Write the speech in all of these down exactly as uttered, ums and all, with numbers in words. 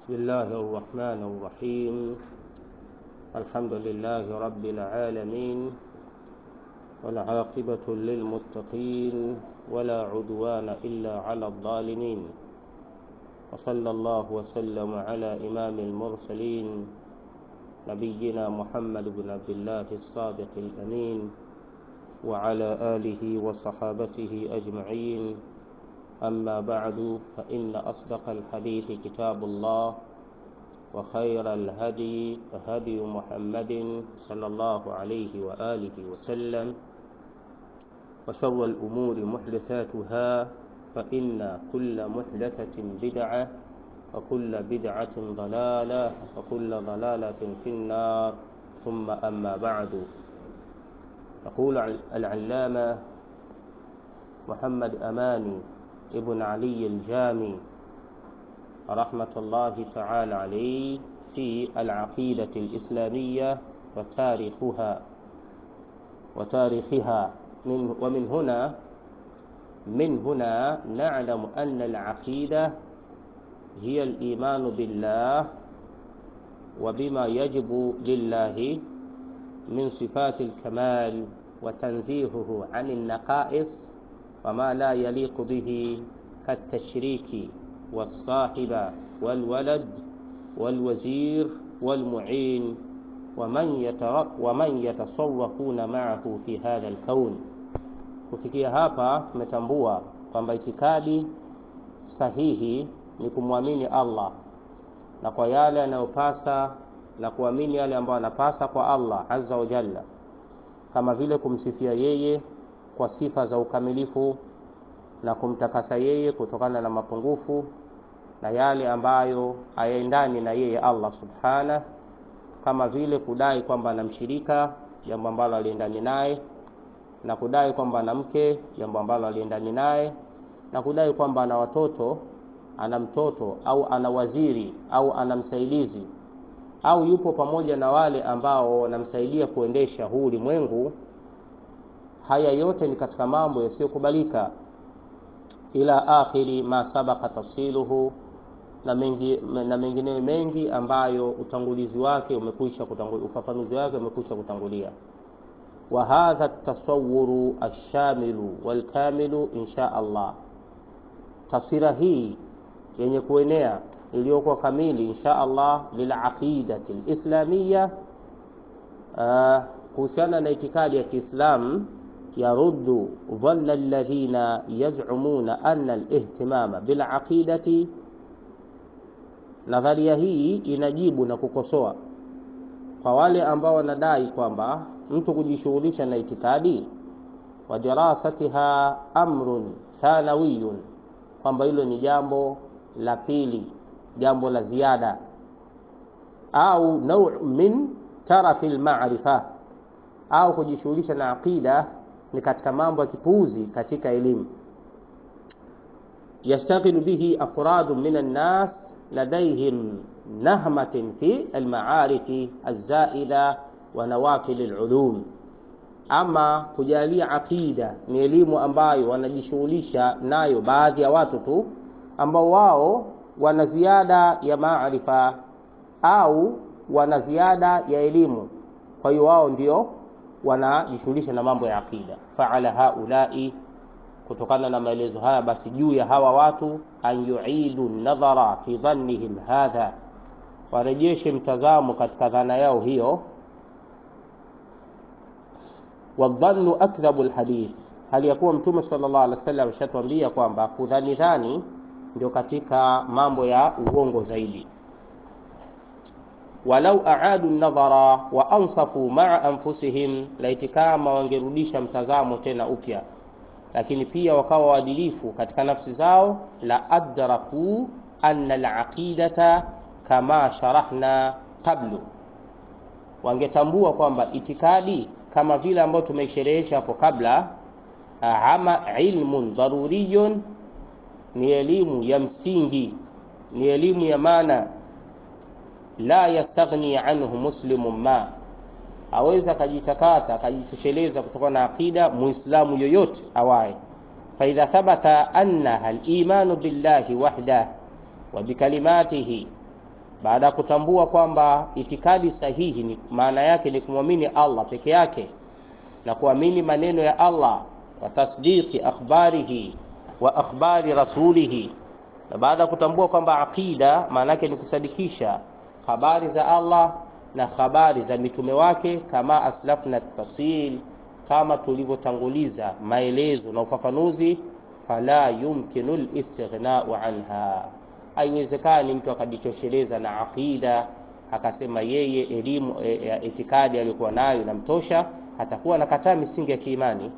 بسم الله الرحمن الرحيم. الحمد لله رب العالمين، والعاقبة للمتقين، ولا عدوان إلا على الظالمين. وصلى الله وسلم على إمام المرسلين نبينا محمد بن عبد الله الصادق الأمين، وعلى آله وصحابته أجمعين. أما بعد، فإن أصدق الحديث كتاب الله، وخير الهدي هدي محمد صلى الله عليه وآله وسلم، وشر الأمور محدثاتها، فإن كل محدثة بدعة، وكل بدعة ضلالة، وكل ضلالة في النار. ثم أما بعد، يقول العلامة محمد أماني ابن علي الجامي رحمة الله تعالى عليه في العقيدة الإسلامية وتاريخها وتاريخها من ومن هنا من هنا نعلم أن العقيدة هي الإيمان بالله وبما يجب لله من صفات الكمال، وتنزيهه عن النقائص وما لا يليق به، كالتشريك والصاحب والولد والوزير والمعين ومن يتصرفون معه في هذا الكون. Kufikia hapa tumetambua kwamba itikadi sahihi ni kumwamini Allah na kwa yale yanayopasa, na kuamini yale ambayo yanapasa kwa Allah azza wa jalla, kama vile kumsifia yeye kwa sifa za ukamilifu na kumtakasa yeye kutokana na mapungufu na yale ambayo hayaendani na yeye Allah subhana, kama vile kudai kwamba anamshirika, jambo ambalo aliendani naye, na kudai kwamba ana mke, jambo ambalo aliendani naye, na kudai kwamba ana watoto, ana mtoto au ana waziri au ana msaidizi au yupo pamoja na wale ambao wanamsaidia kuendesha huu ulimwengu. Haya yote ni katika mambo yasiyokubalika, ila akhiri ma sabaqa tafsiluhu, na mengi na mengine mengi ambayo utangulizi wake umekwisha kutangulia, ufafanuzi wake umekwisha kutangulia. Wa hadha at-tasawwuru ash-shamilu wal-kamilu insha Allah, taswira hii yenye kuenea iliyokuwa kamili insha Allah lilaqidati al-islamiyya, kuhusiana na itikadi ya Kiislamu, yaruddu dhanna alladhina yaz'umuna anna al-ihtimama bil aqidati. Nadharia hii inajibu na kukosoa kwa wale ambao wanadai kwamba mtu kujishughulisha na itikadi wa dirasatiha amrun thanawiyun, kwamba hilo ni jambo la pili, jambo la ziada, au naw' min tarafil ma'rifa, au kujishughulisha na aqida ni katika mambo ya kipuuzi katika elimu. Yastaghilu bihi afradu minan nas ladayhim nahmatin fi al-ma'arif az-zaida wa nawafil al-ulum. Ama kujalia aqida ni elimu ambayo wanajishughulisha nayo baadhi ya watu tu, ambao wao wana ziada ya maarifa au wana ziada ya elimu, kwa hiyo wao ndio wanajishughulisha na mambo ya aqida. Fa'ala haulai, kutokana na maelezo haya basi juu ya hawa watu, an yu'idu nadhara fi dhannihim hadha, warejeshe mtazamo katika dhana yao hiyo. Wadhannu akdhabu alhadith, hali yakuwa mtume sallallahu alaihi wasallam shatwambia kwamba kudhani dhani ndio katika mambo ya uongo zaidi. Walau aadu an-nadhara wa ansafu ma'a anfusihim, laitikama wangerudisha mtazamo tena upya, lakini pia wakawa waadilifu katika nafsi zao, la adraku anna al-aqidata kama sharahna qablu, wangetambua kwamba itikadi kama vile ambayo tumeisherehesha hapo kabla, ama ilmun daruriyun, ni elimu ya msingi, ni elimu ya maana, la yastaghni anhu muslimun ma, aweza kajitakasa akajitosheleza kutokana na aqida muislamu yoyote awaye. Fa idha thabata anna al-imanu billahi wahdahu wa bikalimatihi baada ya kutambua kwamba itikadi sahihi ni maana yake ni kumwamini Allah peke yake na kuamini maneno ya Allah wa tasdiqi akhbarihi wa akhbari rasulihi, na baada ya kutambua kwamba aqida maana yake ni kusadikisha habari za Allah na habari za mitume wake, kama aslafna tafsil, kama tulivyotanguliza maelezo na ufafanuzi, fala yumkinu al-istighna'u anha, haiwezekani mtu akajitosheleza na aqida akasema yeye elimu ya e, itikadi aliyokuwa nayo inamtosha, atakuwa anakataa misingi ya kiimani.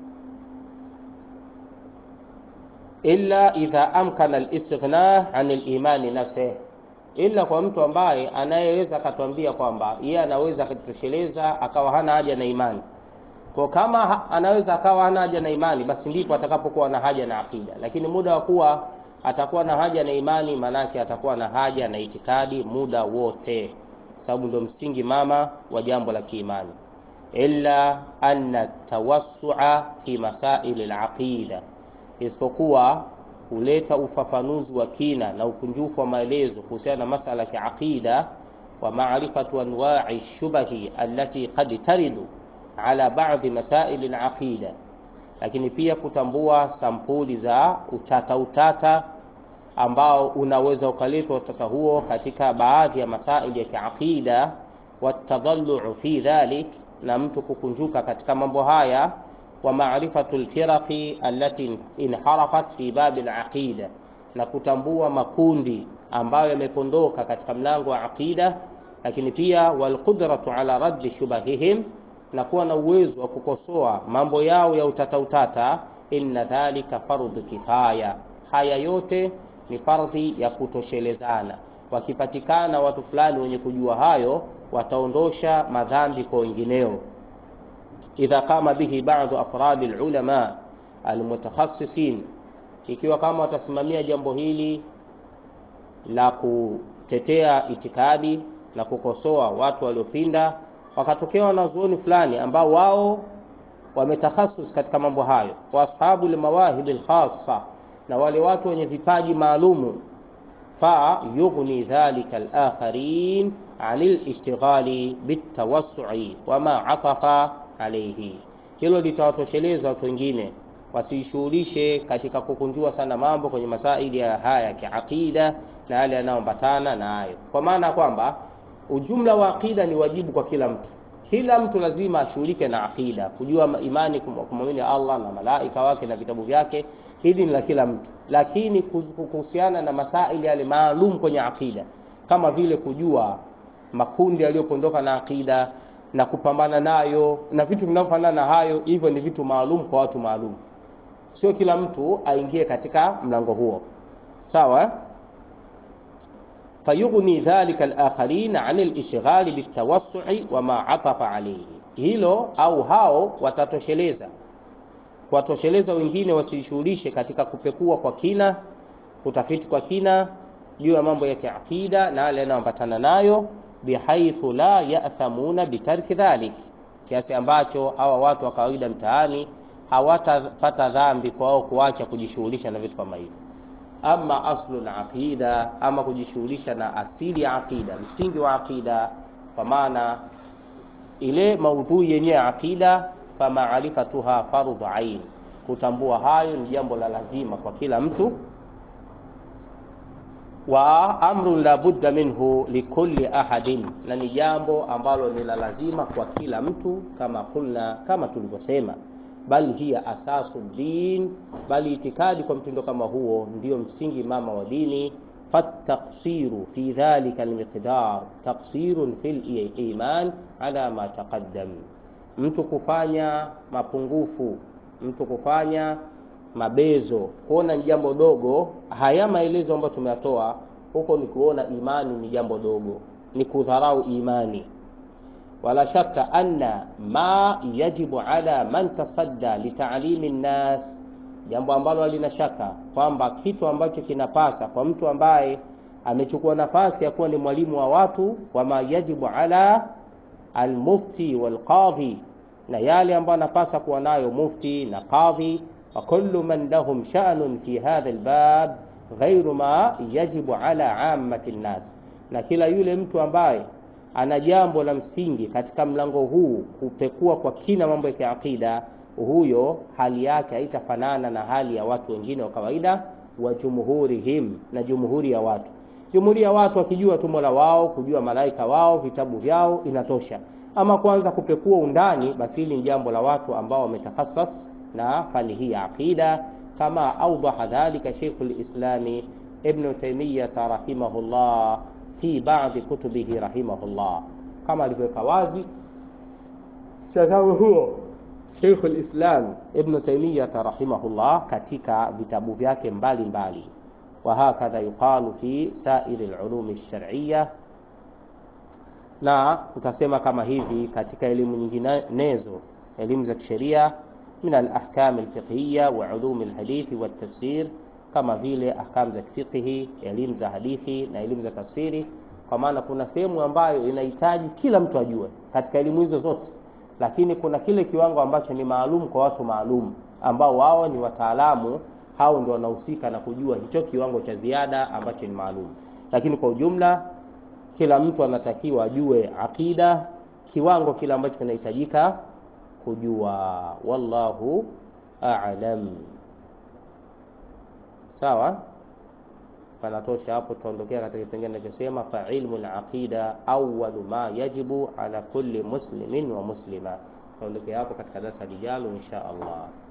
Illa idha amkana al-istighna' 'an al-imani nafsihi, ila kwa mtu ambaye anayeweza akatuambia kwamba yeye anaweza akajitosheleza akawa hana haja na imani. Kwa kama anaweza akawa hana haja na imani, basi ndipo atakapokuwa na haja na aqida. Lakini muda wa kuwa atakuwa na haja na imani, manake atakuwa na haja na itikadi muda wote, sababu ndio msingi mama wa jambo la kiimani. Illa anna tawassu'a fi masail al-aqida, isipokuwa huleta ufafanuzi wa kina na ukunjufu wa maelezo kuhusiana na masala ya aqida wa ma'rifatu anwa'i shubahi allati qad taridu ala ba'dhi masail al-aqida, lakini pia kutambua sampuli za utata utata ambao unaweza ukaletwa utata huo katika baadhi ya masaili ya kiaqida, watadallu fi dhalik, na mtu kukunjuka katika mambo haya, wa ma'rifatu al-firaqi allati inharafat fi bab al-aqida, na kutambua makundi ambayo yamepondoka katika mlango wa aqida, lakini pia wal qudratu ala radd shubahihim, na kuwa na uwezo wa kukosoa mambo yao ya utata utata. Inna dhalika fardhu kifaya, haya yote ni fardhi ya kutoshelezana. Wakipatikana watu fulani wenye kujua hayo, wataondosha madhambi kwa wengineo. Idha kama bihi ba'd afrad al-ulama al-mutakhassisin, ikiwa kama watasimamia jambo hili la kutetea itikadi na kukosoa watu waliopinda, wakatokea wanazuoni fulani ambao wao wametakhasus katika mambo hayo, wa ashabu al-mawahib al-khassa, na wale watu wenye vipaji maalumu, fa yughni dhalika al-akharin 'anil ishtighali bitawassu'i wa ma 'atafa alayhi, hilo litawatosheleza watu wengine wasishughulishe katika kukunjua sana mambo kwenye masaili ya haya ya kiaqida na yale yanayoambatana na hayo. Kwa maana kwamba ujumla wa aqida ni wajibu kwa kila mtu. Kila mtu lazima ashughulike na aqida, kujua imani, kumwamini Allah na malaika wake na vitabu vyake, hili ni la kila mtu. Lakini kuhusiana na masaili yale maalum kwenye aqida, kama vile kujua makundi yaliyopondoka na aqida na kupambana nayo na vitu vinavyofanana na hayo, hivyo ni vitu maalum kwa watu maalum, sio kila mtu aingie katika mlango huo. Sawa? fayughni dhalika al-akharin 'an al-ishghal bitawassu'i wa ma 'atafa alayhi, hilo au hao watatosheleza kuwatosheleza wengine wasishughulishe katika kupekua kwa kina, kutafiti kwa kina juu ya mambo ya kiakida na yale yanayoambatana nayo, bihaithu la ya'thamuna bitarki dhalik, kiasi ambacho hawa watu wa kawaida mtaani hawatapata dhambi kwa wao kuacha kujishughulisha na vitu kama hivyo. Ama aslu al-aqida, ama kujishughulisha na asili ya aqida, msingi wa aqida, kwa maana ile maudhui yenye aqida, fa ma'rifatuha fardhu ain, kutambua hayo ni jambo la lazima kwa kila mtu. Wa amrun la budda minhu likulli ahadin, na ni jambo ambalo ni la lazima kwa kila mtu, kama kulna, kama tulivyosema. Bali hiya asasu din, bali itikadi kwa mtindo kama huo ndio msingi mama wa dini. Fattaqsiru fi dhalika almiqdar taqsirun fil iman ala ma taqaddam, mtu kufanya mapungufu, mtu kufanya mabezo, kuona ni jambo dogo, haya maelezo ambayo tumeyatoa huko ni kuona imani ni jambo dogo, ni kudharau imani. Wala shaka anna ma yajibu ala man tasadda li ta'limi an-nas, jambo ambalo lina shaka kwamba kitu ambacho kinapasa kwa mtu ambaye amechukua nafasi ya kuwa ni mwalimu wa watu, wa ma yajibu ala al-mufti wal-qadhi, na yale ambayo anapasa kuwa nayo mufti na qadhi, wa kullu man lahum sha'nun fi hadha al-bab ghayru ma yajibu ala 'ammati an-nas, na kila yule mtu ambaye ana jambo la msingi katika mlango huu kupekua kwa kina mambo ya kiakida, huyo hali yake haitafanana na hali ya watu wengine wa kawaida, wa jumhurihim, na jumhuri ya watu. Jumhuri ya watu wakijua tu Mola wao, kujua malaika wao, vitabu vyao inatosha. Ama kwanza kupekua undani, basi hili ni jambo la watu ambao wametakassas na fani hii ya akida, kama awdaha dhalika Sheikhul Islami Ibn Taymiyyah rahimahullah fi ba'd kutubihi rahimahullah, kama alivyoweka wazi sababu huo Sheikhul Islam Ibn Taymiyyah rahimahullah katika vitabu vyake mbalimbali. Wa hakadha yuqalu fi sa'iri al-ulum ash-shar'iyyah, na tutasema kama hivi katika elimu nyinginezo, elimu za kisheria, min al-ahkam al-fiqhiyya wa ulum al-hadith wa at-tafsir, kama vile ahkam za fiqhi, elimu za hadithi na elimu za tafsiri. Kwa maana kuna sehemu ambayo inahitaji kila mtu ajue katika elimu hizo zote, lakini kuna kile kiwango ambacho ni maalum kwa watu maalum ambao wao ni wataalamu, hao ndio wanahusika na kujua hicho kiwango cha ziada ambacho ni maalum. Lakini kwa ujumla kila mtu anatakiwa ajue akida kiwango kile ambacho kinahitajika kujua. Wallahu a'lam. Sawa? Fanatosha hapo, tuondokea katika kipengele kinachosema fa ilmu al-aqida awwalu ma yajibu ala kulli muslimin wa muslima. Tuondokea hapo katika darasa lijalo insha Allah.